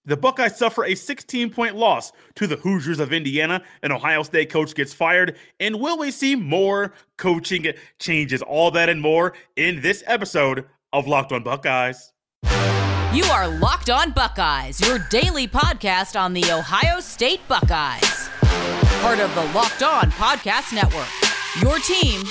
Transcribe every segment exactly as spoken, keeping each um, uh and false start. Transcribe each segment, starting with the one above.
The Buckeyes suffer a sixteen-point loss to the Hoosiers of Indiana. An Ohio State coach gets fired. And will we see more coaching changes? All that and more in this episode of Locked On Buckeyes. You are Locked On Buckeyes, your daily podcast on the Ohio State Buckeyes. Part of the Locked On Podcast Network, your team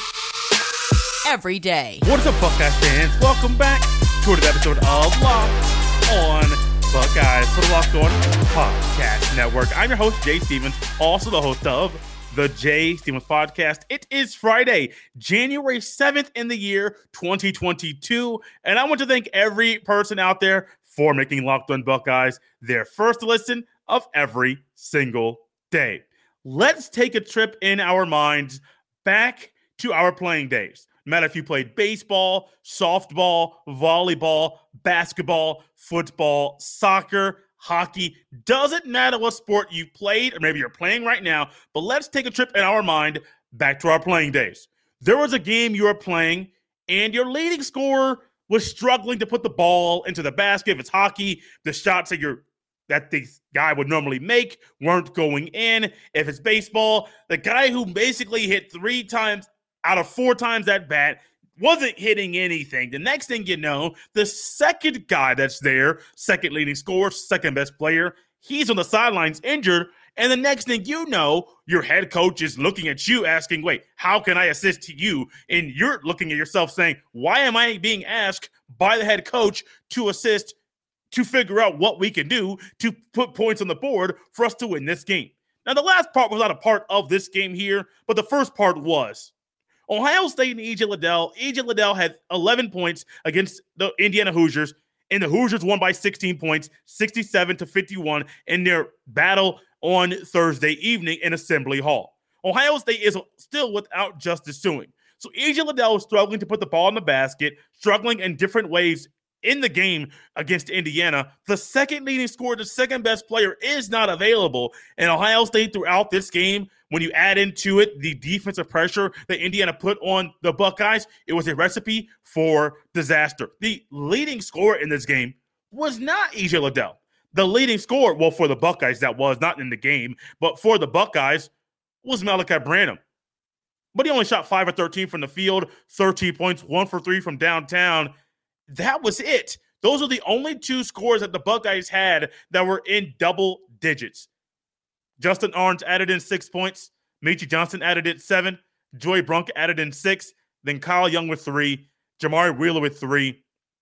every day. What's up, Buckeyes fans? Welcome back to another episode of Locked On Buckeyes for the Locked On Podcast Network. I'm your host, Jay Stevens, also the host of the Jay Stevens Podcast. It is Friday, January seventh in the year twenty twenty-two, and I want to thank every person out there for making Locked On Buckeyes their first listen of every single day. Let's take a trip in our minds back to our playing days. No matter if you played baseball, softball, volleyball, basketball, football, soccer, hockey, doesn't matter what sport you've played or maybe you're playing right now, but let's take a trip in our mind back to our playing days. There was a game you were playing and your leading scorer was struggling to put the ball into the basket. If it's hockey, the shots that you're that the guy would normally make weren't going in. If it's baseball, the guy who basically hit three times out of four times that bat wasn't hitting anything. The next thing you know, the second guy that's there, second leading scorer, second best player, he's on the sidelines injured. And the next thing you know, your head coach is looking at you asking, wait, how can I assist to you? And you're looking at yourself saying, why am I being asked by the head coach to assist to figure out what we can do to put points on the board for us to win this game? Now, the last part was not a part of this game here, but the first part was. Ohio State and E J Liddell. E J Liddell had eleven points against the Indiana Hoosiers, and the Hoosiers won by sixteen points, sixty-seven to fifty-one, in their battle on Thursday evening in Assembly Hall. Ohio State is still without Justice Sueing. So E J Liddell is struggling to put the ball in the basket, struggling in different ways in the game against Indiana. The second leading scorer, the second best player, is not available. And Ohio State throughout this game, when you add into it the defensive pressure that Indiana put on the Buckeyes, it was a recipe for disaster. The leading scorer in this game was not E J Liddell. The leading scorer, well, for the Buckeyes, that was not in the game, but for the Buckeyes was Malachi Branham. But he only shot five of thirteen from the field, thirteen points, one for three from downtown. That was it. Those are the only two scores that the Buckeyes had that were in double digits. Justin Orange added in six points. Meechie Johnson added in seven. Joey Brunk added in six. Then Kyle Young with three. Jamari Wheeler with three.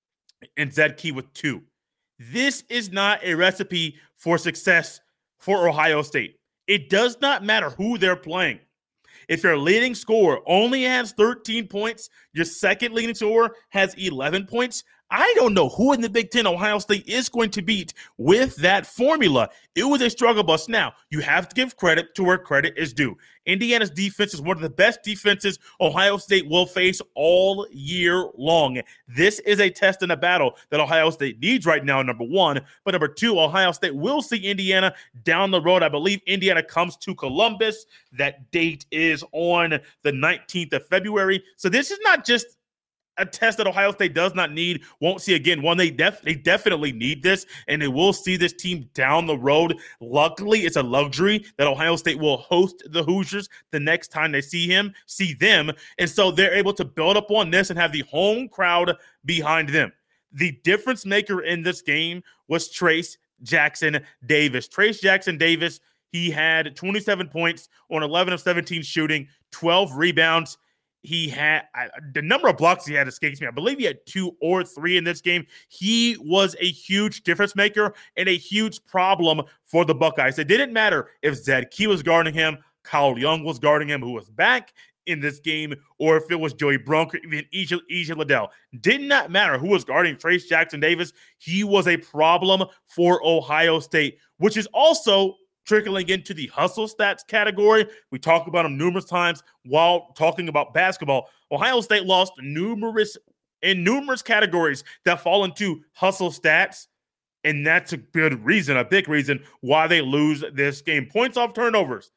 And Zed Key with two. This is not a recipe for success for Ohio State. It does not matter who they're playing. If your leading scorer only has thirteen points, your second leading scorer has eleven points, I don't know who in the Big Ten Ohio State is going to beat with that formula. It was a struggle bus. Now, you have to give credit to where credit is due. Indiana's defense is one of the best defenses Ohio State will face all year long. This is a test and a battle that Ohio State needs right now, number one. But number two, Ohio State will see Indiana down the road. I believe Indiana comes to Columbus. That date is on the nineteenth of February. So this is not just a test that Ohio State does not need, won't see again. One, they, def- they definitely need this, and they will see this team down the road. Luckily, it's a luxury that Ohio State will host the Hoosiers the next time they see him, see them, and so they're able to build up on this and have the home crowd behind them. The difference maker in this game was Trayce Jackson Davis. Trayce Jackson Davis, he had twenty-seven points on eleven of seventeen shooting, twelve rebounds. He had I, the number of blocks he had escapes me. I believe he had two or three in this game. He was a huge difference maker and a huge problem for the Buckeyes. It didn't matter if Zed Key was guarding him, Kyle Young was guarding him, who was back in this game, or if it was Joey Brunk or even E J Liddell. Did not matter who was guarding Trayce Jackson Davis. He was a problem for Ohio State, which is also trickling into the hustle stats category. We talked about them numerous times while talking about basketball. Ohio State lost numerous in numerous categories that fall into hustle stats, and that's a good reason, a big reason why they lose this game. Points off turnovers.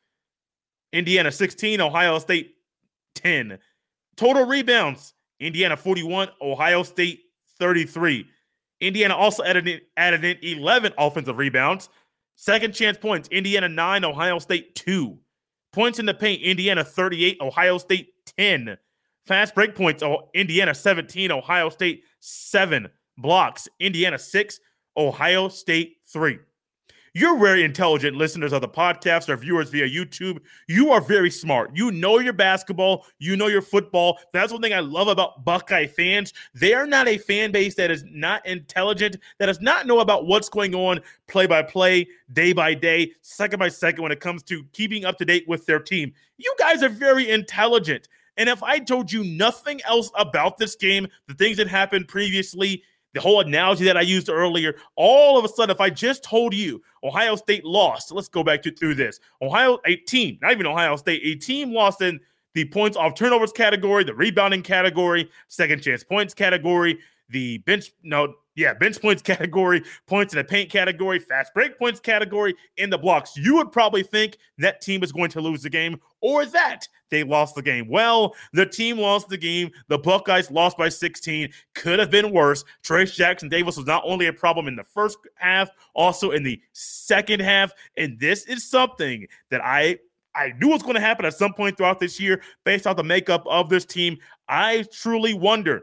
Indiana sixteen, Ohio State ten. Total rebounds. Indiana forty-one, Ohio State thirty-three. Indiana also added in, added in eleven offensive rebounds. Second chance points, Indiana nine, Ohio State two. Points in the paint, Indiana thirty-eight, Ohio State ten. Fast break points, Indiana seventeen, Ohio State seven. Blocks, Indiana six, Ohio State three. You're very intelligent listeners of the podcast or viewers via YouTube. You are very smart. You know your basketball. You know your football. That's one thing I love about Buckeye fans. They are not a fan base that is not intelligent, that does not know about what's going on play by play, day by day, second by second when it comes to keeping up to date with their team. You guys are very intelligent. And if I told you nothing else about this game, the things that happened previously, the whole analogy that I used earlier, all of a sudden, if I just told you Ohio State lost, let's go back to through this. Ohio, a team, not even Ohio State, a team lost in the points off turnovers category, the rebounding category, second chance points category, the bench, no, yeah, bench points category, points in the paint category, fast break points category, in the blocks. You would probably think that team is going to lose the game or that they lost the game. Well, the team lost the game. The Buckeyes lost by sixteen. Could have been worse. Trayce Jackson-Davis was not only a problem in the first half, also in the second half. And this is something that I I knew was going to happen at some point throughout this year based off the makeup of this team. I truly wonder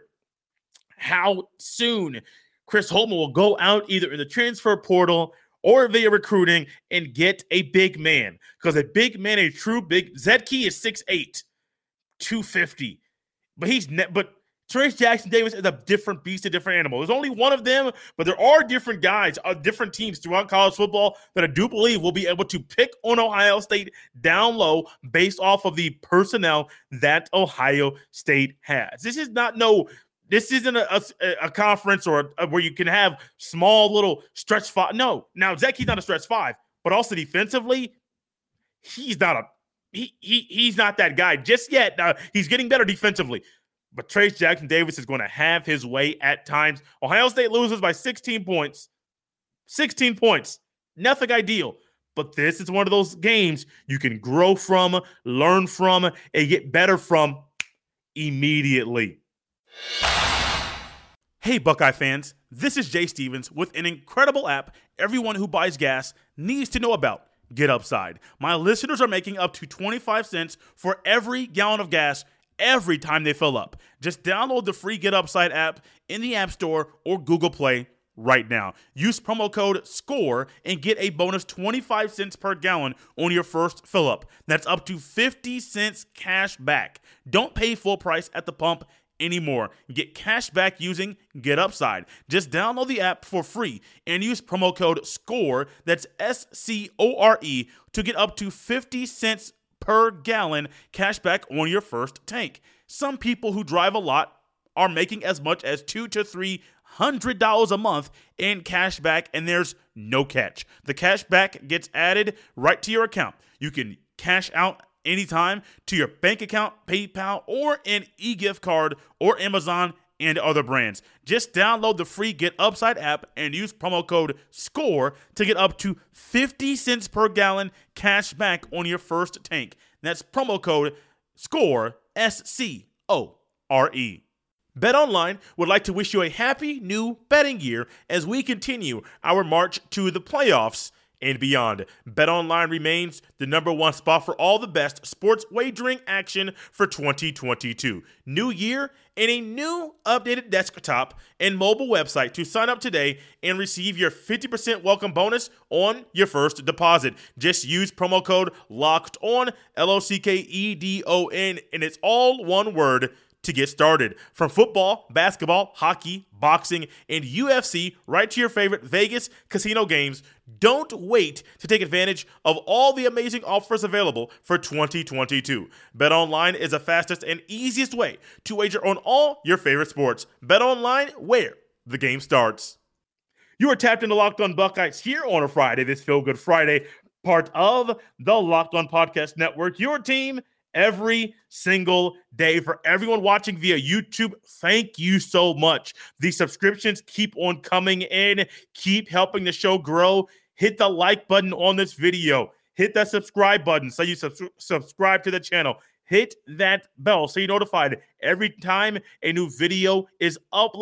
how soon Chris Holtmann will go out either in the transfer portal or via recruiting and get a big man. Because a big man, a true big, Zed Key is six eight, two fifty. But he's ne- but Trayce Jackson-Davis is a different beast, a different animal. There's only one of them, but there are different guys, uh, different teams throughout college football that I do believe will be able to pick on Ohio State down low based off of the personnel that Ohio State has. This is not no This isn't a, a, a conference or a, where you can have small little stretch five. No. Now, Zeki's not a stretch five, but also defensively, he's not a he, he he's not that guy just yet. Uh, he's getting better defensively. But Trayce Jackson-Davis is going to have his way at times. Ohio State loses by sixteen points. sixteen points. Nothing ideal. But this is one of those games you can grow from, learn from, and get better from immediately. Hey Buckeye fans, this is Jay Stevens with an incredible app everyone who buys gas needs to know about, Get Upside. My listeners are making up to twenty-five cents for every gallon of gas every time they fill up. Just download the free Get Upside app in the App Store or Google Play right now. Use promo code SCORE and get a bonus twenty-five cents per gallon on your first fill up. That's up to fifty cents cash back. Don't pay full price at the pump anymore. Get cash back using Get Upside. Just download the app for free and use promo code SCORE, that's S C O R E, to get up to fifty cents per gallon cash back on your first tank. Some people who drive a lot are making as much as two to three hundred dollars a month in cash back, and there's no catch. The cash back gets added right to your account. You can cash out anytime to your bank account, PayPal, or an e-gift card, or Amazon and other brands. Just download the free Get Upside app and use promo code SCORE to get up to fifty cents per gallon cash back on your first tank. That's promo code SCORE, S C O R E. BetOnline would like to wish you a happy new betting year as we continue our march to the playoffs and beyond. BetOnline remains the number one spot for all the best sports wagering action for twenty twenty-two. New year and a new updated desktop and mobile website to sign up today and receive your fifty percent welcome bonus on your first deposit. Just use promo code LOCKEDON, L O C K E D O N, and it's all one word to get started. From football, basketball, hockey, boxing, and U F C, right to your favorite Vegas casino games, don't wait to take advantage of all the amazing offers available for twenty twenty-two. BetOnline is the fastest and easiest way to wager on all your favorite sports. BetOnline, where the game starts. You are tapped into Locked On Buckeyes here on a Friday, this Feel Good Friday, part of the Locked On Podcast Network, your team every single day. For everyone watching via YouTube, thank you so much. The subscriptions keep on coming in. Keep helping the show grow. Hit the like button on this video. Hit that subscribe button so you sub- subscribe to the channel. Hit that bell so you're notified every time a new video is uploaded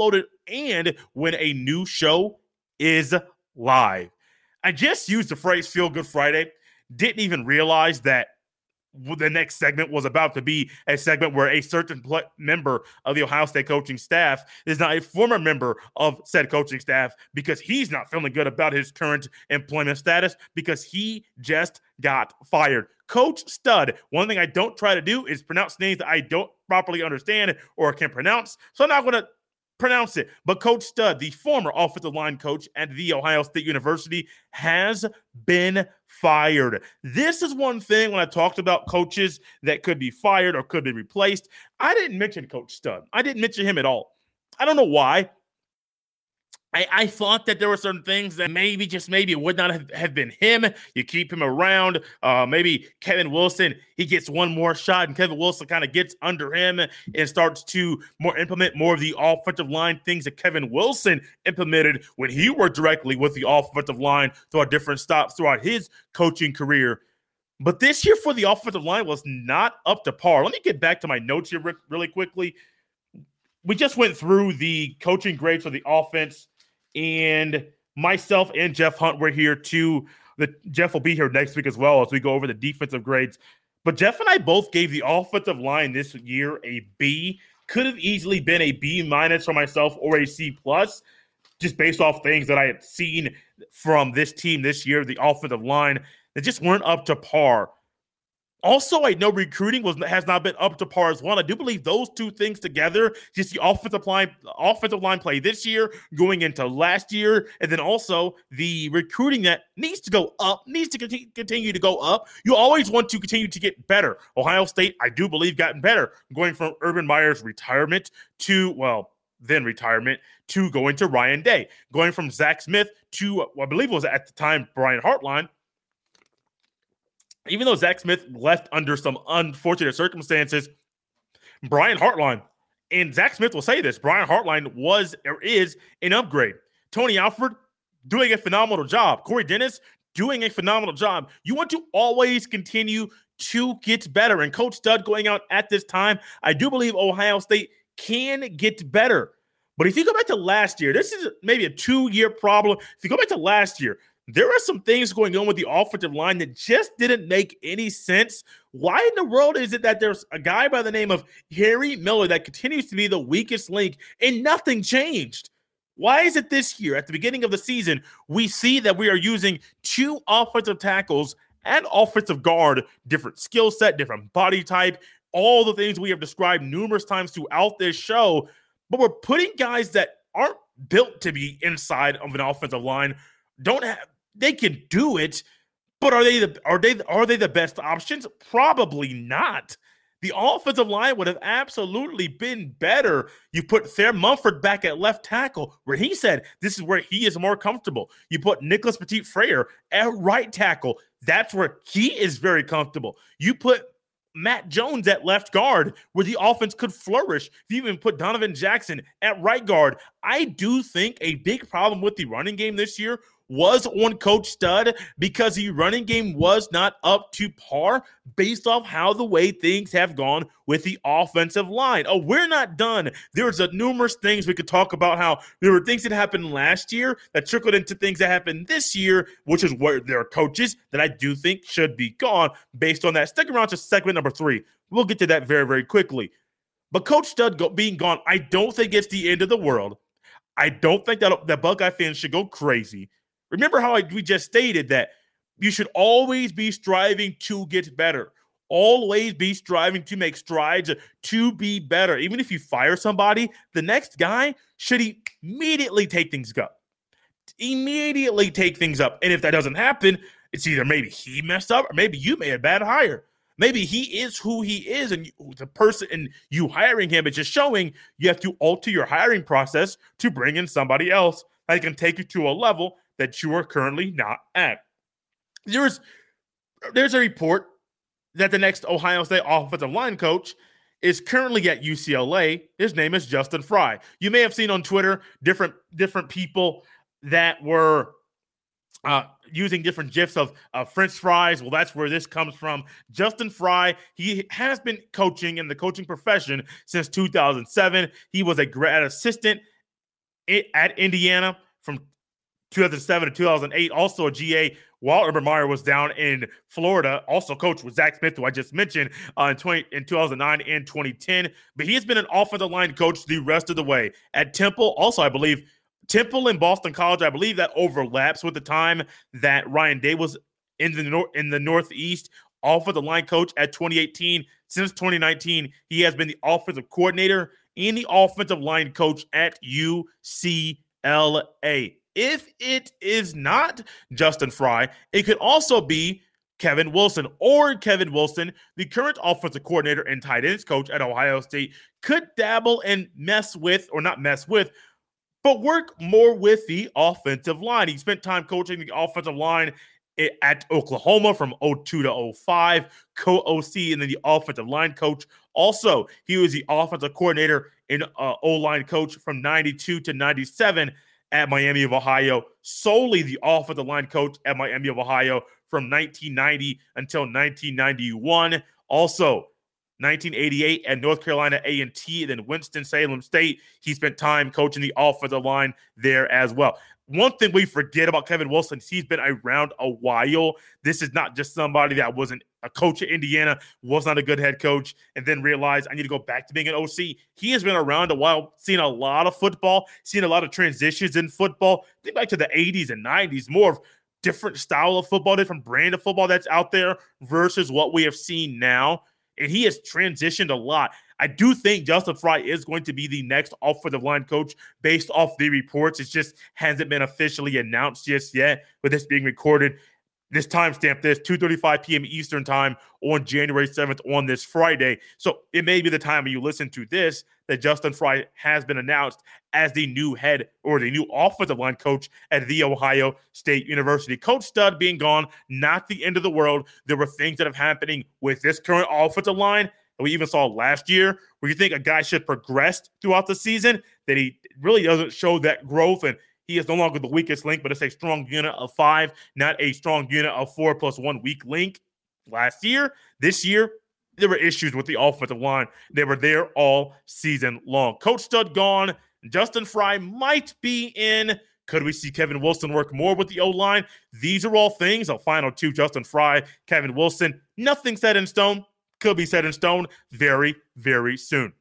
and when a new show is live. I just used the phrase Feel Good Friday. Didn't even realize that the next segment was about to be a segment where a certain pl- member of the Ohio State coaching staff is now a former member of said coaching staff because he's not feeling good about his current employment status because he just got fired. Coach Stud, one thing I don't try to do is pronounce names that I don't properly understand or can pronounce, so I'm not going to pronounce it. But Coach Stud, the former offensive line coach at The Ohio State University, has been fired. This is one thing when I talked about coaches that could be fired or could be replaced. I didn't mention Coach Stud. I didn't mention him at all. I don't know why. I, I thought that there were certain things that maybe, just maybe, it would not have, have been him. You keep him around. Uh, maybe Kevin Wilson, he gets one more shot, and Kevin Wilson kind of gets under him and starts to more implement more of the offensive line things that Kevin Wilson implemented when he worked directly with the offensive line throughout different stops throughout his coaching career. But this year for the offensive line was not up to par. Let me get back to my notes here really quickly. We just went through the coaching grades for the offense, and myself and Jeff Hunt were here too. The, Jeff will be here next week as well as we go over the defensive grades. But Jeff and I both gave the offensive line this year a B. Could have easily been a B minus for myself or a C plus, just based off things that I had seen from this team this year, the offensive line, that just weren't up to par. Also, I know recruiting was has not been up to par as well. I do believe those two things together, just the offensive line, offensive line play this year, going into last year, and then also the recruiting that needs to go up, needs to continue, continue to go up. You always want to continue to get better. Ohio State, I do believe, gotten better, going from Urban Meyer's retirement to, well, then retirement, to going to Ryan Day, going from Zach Smith to, well, I believe it was at the time, Brian Hartline. Even though Zach Smith left under some unfortunate circumstances, Brian Hartline, and Zach Smith will say this, Brian Hartline was or is an upgrade. Tony Alford doing a phenomenal job. Corey Dennis doing a phenomenal job. You want to always continue to get better. And Coach Stud going out at this time, I do believe Ohio State can get better. But if you go back to last year, this is maybe a two-year problem. If you go back to last year, there are some things going on with the offensive line that just didn't make any sense. Why in the world is it that there's a guy by the name of Harry Miller that continues to be the weakest link and nothing changed? Why is it this year, at the beginning of the season, we see that we are using two offensive tackles and offensive guard, different skill set, different body type, all the things we have described numerous times throughout this show, but we're putting guys that aren't built to be inside of an offensive line, don't have, they can do it, but are they the are they are they the best options? Probably not. The offensive line would have absolutely been better. You put Thayer Munford back at left tackle, where he said this is where he is more comfortable. You put Nicholas Petit-Frere at right tackle. That's where he is very comfortable. You put Matt Jones at left guard, where the offense could flourish. If you even put Donovan Jackson at right guard, I do think a big problem with the running game this year was on Coach Stud because the running game was not up to par based off how the way things have gone with the offensive line. Oh, we're not done. There's a numerous things we could talk about, how there were things that happened last year that trickled into things that happened this year, which is where there are coaches that I do think should be gone based on that. Stick around to segment number three. We'll get to that very, very quickly. But Coach Stud go, being gone, I don't think it's the end of the world. I don't think that, that Buckeye fans should go crazy. Remember how I, we just stated that you should always be striving to get better. Always be striving to make strides to be better. Even if you fire somebody, the next guy should immediately take things up. Immediately take things up. And if that doesn't happen, it's either maybe he messed up or maybe you made a bad hire. Maybe he is who he is, and you, the person and you hiring him is just showing you have to alter your hiring process to bring in somebody else that can take you to a level that you are currently not at. There's, there's a report that the next Ohio State offensive line coach is currently at U C L A. His name is Justin Fry. You may have seen on Twitter different, different people that were uh, using different GIFs of uh, French fries. Well, that's where this comes from. Justin Fry, he has been coaching in the coaching profession since two thousand seven. He was a grad assistant at Indiana from two thousand seven to two thousand eight, also a G A while Urban Meyer was down in Florida, also coached with Zach Smith, who I just mentioned, uh, in, twenty, in two thousand nine and twenty ten. But he has been an offensive line coach the rest of the way. At Temple, also, I believe, Temple and Boston College, I believe that overlaps with the time that Ryan Day was in the, nor- in the Northeast. Offensive line coach at twenty eighteen. Since twenty nineteen, he has been the offensive coordinator and the offensive line coach at U C L A. If it is not Justin Frye, it could also be Kevin Wilson, or Kevin Wilson, the current offensive coordinator and tight ends coach at Ohio State, could dabble and mess with, or not mess with, but work more with the offensive line. He spent time coaching the offensive line at Oklahoma from oh two to oh five, co-O C, and then the offensive line coach. Also, he was the offensive coordinator and uh, O-line coach from ninety-two to ninety-seven at Miami of Ohio, solely the offensive line coach at Miami of Ohio from nineteen ninety until nineteen ninety-one. Also, nineteen eighty-eight at North Carolina A and T, and then Winston-Salem State. He spent time coaching the offensive line there as well. One thing we forget about Kevin Wilson, he's been around a while. This is not just somebody that wasn't a coach at Indiana, was not a good head coach, and then realized I need to go back to being an O C. He has been around a while, seen a lot of football, seen a lot of transitions in football. Think back to the eighties and nineties, more of different style of football, different brand of football that's out there versus what we have seen now. And he has transitioned a lot. I do think Justin Frye is going to be the next offensive line coach based off the reports. It just hasn't been officially announced just yet, with this being recorded. This timestamp, this two thirty-five p.m. Eastern time on January seventh on this Friday. So it may be the time when you listen to this that Justin Frye has been announced as the new head or the new offensive line coach at The Ohio State University. Coach Stud being gone, not the end of the world. There were things that have happening with this current offensive line that we even saw last year, where you think a guy should progress throughout the season, that he really doesn't show that growth, and he is no longer the weakest link, but it's a strong unit of five, not a strong unit of four plus one weak link. Last year, this year, there were issues with the offensive line. They were there all season long. Coach Stud gone. Justin Frye might be in. Could we see Kevin Wilson work more with the O-line? These are all things. A final two, Justin Frye, Kevin Wilson. Nothing set in stone. Could be set in stone very, very soon.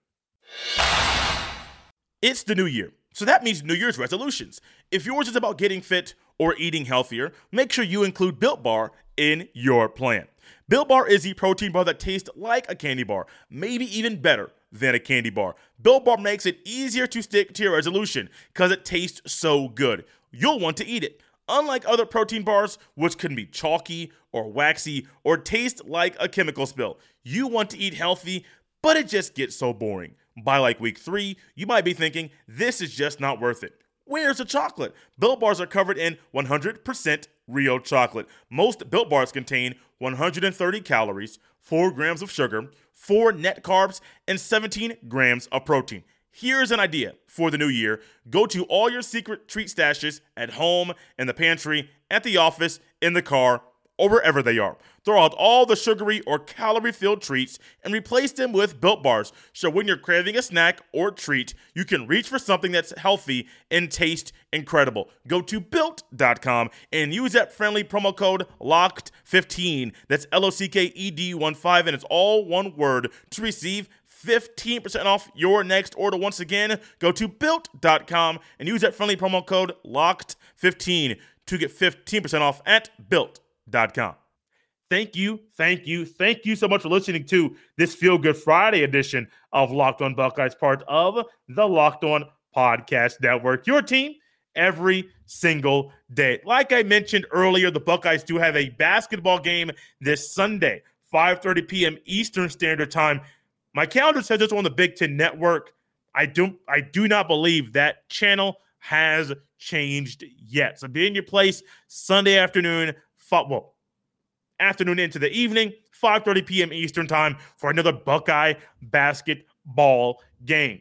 It's the new year, so that means New Year's resolutions. If yours is about getting fit or eating healthier, make sure you include Built Bar in your plan. Built Bar is the protein bar that tastes like a candy bar, maybe even better than a candy bar. Built Bar makes it easier to stick to your resolution because it tastes so good. You'll want to eat it. Unlike other protein bars, which can be chalky or waxy or taste like a chemical spill, you want to eat healthy, but it just gets so boring. By like week three, you might be thinking, this is just not worth it. Where's the chocolate? Built Bars are covered in one hundred percent real chocolate. Most Built Bars contain one hundred thirty calories, four grams of sugar, four net carbs, and seventeen grams of protein. Here's an idea for the new year. Go to all your secret treat stashes at home, in the pantry, at the office, in the car, or wherever they are. Throw out all the sugary or calorie-filled treats and replace them with Built Bars. So when you're craving a snack or treat, you can reach for something that's healthy and taste incredible. Go to built dot com and use that friendly promo code locked fifteen. That's L O C K E D one five, and it's all one word, to receive fifteen percent off your next order. Once again, go to built dot com and use that friendly promo code locked fifteen to get fifteen percent off at built dot com. Thank you, thank you, thank you so much for listening to this Feel Good Friday edition of Locked On Buckeyes, part of the Locked On Podcast Network. Your team every single day. Like I mentioned earlier, the Buckeyes do have a basketball game this Sunday, five thirty p.m. Eastern Standard Time. My calendar says it's on the Big Ten Network. I do, I do not believe that channel has changed yet. So be in your place Sunday afternoon, well, afternoon into the evening, five thirty p.m. Eastern Time for another Buckeye basketball game.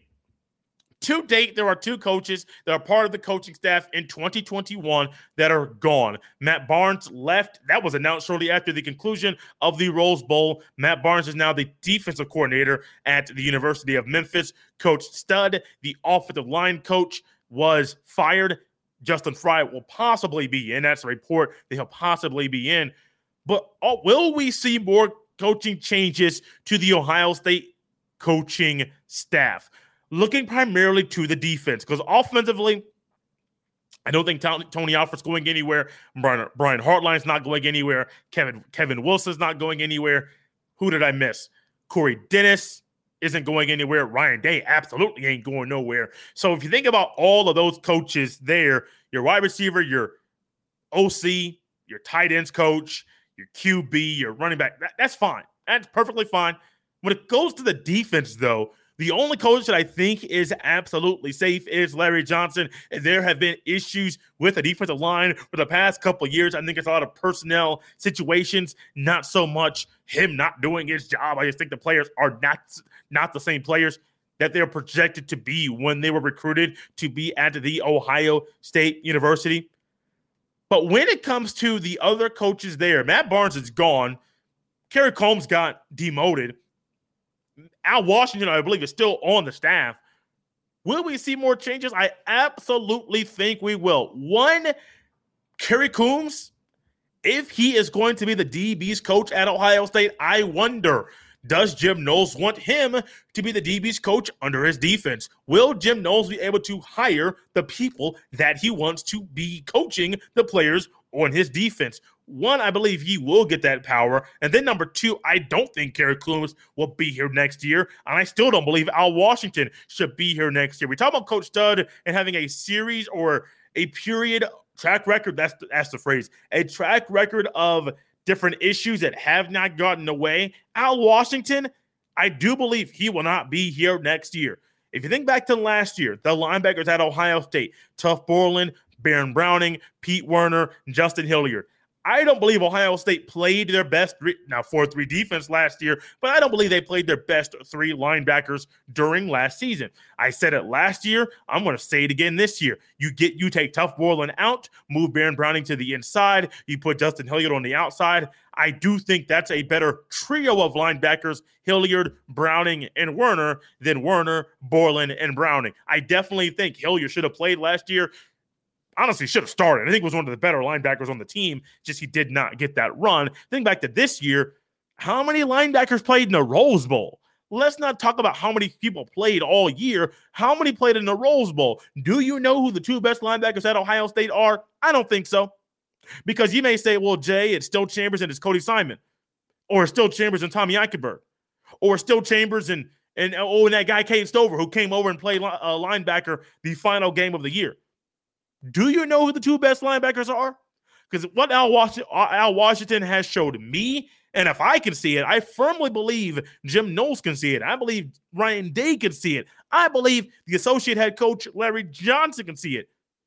To date, there are two coaches that are part of the coaching staff in twenty twenty-one that are gone. Matt Barnes left. That was announced shortly after the conclusion of the Rose Bowl. Matt Barnes is now the defensive coordinator at the University of Memphis. Coach Stud, the offensive line coach, was fired. Justin Frye will possibly be in. That's a report that he'll possibly be in. But oh, will we see more coaching changes to the Ohio State coaching staff? Looking primarily to the defense, because offensively, I don't think Tony Alford's going anywhere. Brian, Brian Hartline's not going anywhere. Kevin Kevin Wilson's not going anywhere. Who did I miss? Corey Dennis isn't going anywhere. Ryan Day absolutely ain't going nowhere. So if you think about all of those coaches there, your wide receiver, your O C, your tight ends coach, your Q B, your running back, that, that's fine. That's perfectly fine. When it goes to the defense, though, the only coach that I think is absolutely safe is Larry Johnson. And there have been issues with the defensive line for the past couple of years. I think it's a lot of personnel situations, not so much him not doing his job. I just think the players are not, not the same players that they're projected to be when they were recruited to be at the Ohio State University. But when it comes to the other coaches there, Matt Barnes is gone. Kerry Combs got demoted. Al Washington, I believe, is still on the staff. Will we see more changes? I absolutely think we will. One, Kerry Coombs, if he is going to be the D B's coach at Ohio State, I wonder, does Jim Knowles want him to be the D B's coach under his defense? Will Jim Knowles be able to hire the people that he wants to be coaching the players on his defense? One, I believe he will get that power. And then number two, I don't think Kerry Coombs will be here next year. And I still don't believe Al Washington should be here next year. We talk about Coach Stud and having a series or a period track record. That's the, that's the phrase. A track record of different issues that have not gotten away. Al Washington, I do believe he will not be here next year. If you think back to last year, the linebackers at Ohio State, Tuf Borland, Baron Browning, Pete Werner, and Justin Hilliard. I don't believe Ohio State played their best three, now four three defense last year, but I don't believe they played their best three linebackers during last season. I said it last year. I'm going to say it again this year. You get you take Tuf Borland out, move Baron Browning to the inside, you put Justin Hilliard on the outside. I do think that's a better trio of linebackers, Hilliard, Browning, and Werner, than Werner, Borland, and Browning. I definitely think Hilliard should have played last year. Honestly, should have started. I think was one of the better linebackers on the team, just he did not get that run. Think back to this year, how many linebackers played in the Rose Bowl? Let's not talk about how many people played all year. How many played in the Rose Bowl? Do you know who the two best linebackers at Ohio State are? I don't think so. Because you may say, well, Jay, it's Still Chambers and it's Cody Simon. Or it's Still Chambers and Tommy Eichenberg. Or it's Still Chambers and, and, oh, and that guy, Cade Stover, who came over and played uh, linebacker the final game of the year. Do you know who the two best linebackers are? Because what Al Washington, Al Washington has showed me, and if I can see it, I firmly believe Jim Knowles can see it. I believe Ryan Day can see it. I believe the associate head coach, Larry Johnson, can see it.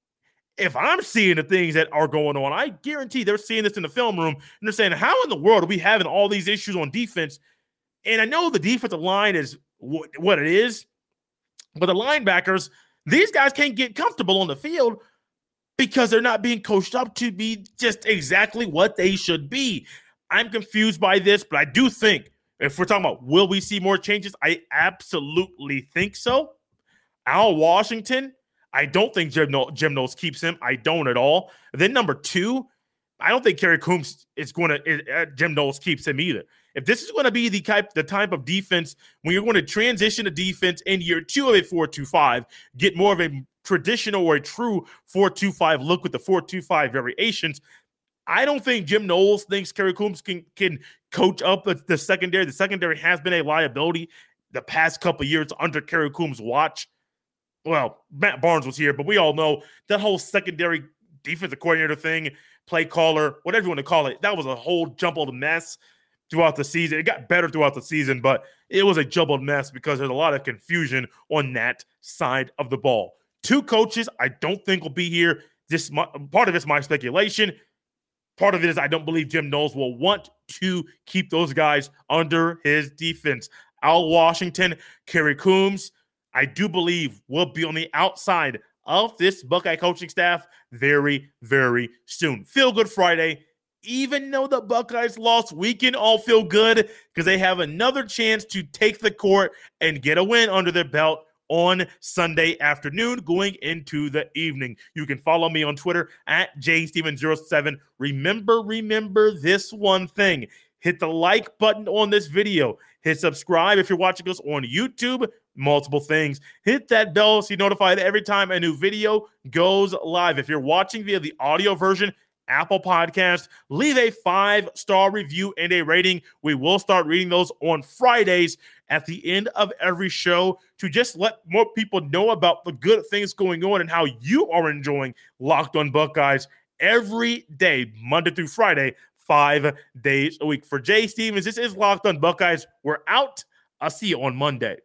If I'm seeing the things that are going on, I guarantee they're seeing this in the film room, and they're saying, how in the world are we having all these issues on defense? And I know the defensive line is w- what it is, but the linebackers, these guys can't get comfortable on the field because they're not being coached up to be just exactly what they should be. I'm confused by this, but I do think if we're talking about will we see more changes, I absolutely think so. Al Washington, I don't think Jim, Knowles, Jim Knowles keeps him. I don't at all. And then number two, I don't think Kerry Coombs is going to uh, Jim Knowles keeps him either. If this is going to be the type the type of defense when you're going to transition to defense in year two of a four two five, get more of a traditional or a true four two five look with the four two five variations, I don't think Jim Knowles thinks Kerry Coombs can, can coach up the, the secondary. The secondary has been a liability the past couple of years under Kerry Coombs' watch. Well, Matt Barnes was here, but we all know that whole secondary defensive coordinator thing, play caller, whatever you want to call it, that was a whole jumbled mess throughout the season. It got better throughout the season, but it was a jumbled mess because there's a lot of confusion on that side of the ball. Two coaches I don't think will be here. This part of it's my speculation. Part of it is I don't believe Jim Knowles will want to keep those guys under his defense. Al Washington, Kerry Coombs, I do believe will be on the outside of this Buckeye coaching staff very, very soon. Feel Good Friday. Even though the Buckeyes lost, we can all feel good because they have another chance to take the court and get a win under their belt on Sunday afternoon going into the evening. You can follow me on Twitter at J Steven zero seven. Remember, remember this one thing. Hit the like button on this video. Hit subscribe if you're watching us on YouTube. Multiple things. Hit that bell so you're notified every time a new video goes live. If you're watching via the audio version, Apple Podcast, leave a five-star review and a rating. We will start reading those on Fridays at the end of every show to just let more people know about the good things going on and how you are enjoying Locked On Buckeyes every day, Monday through Friday, five days a week. For Jay Stevens, this is Locked On Buckeyes. We're out. I'll see you on Monday.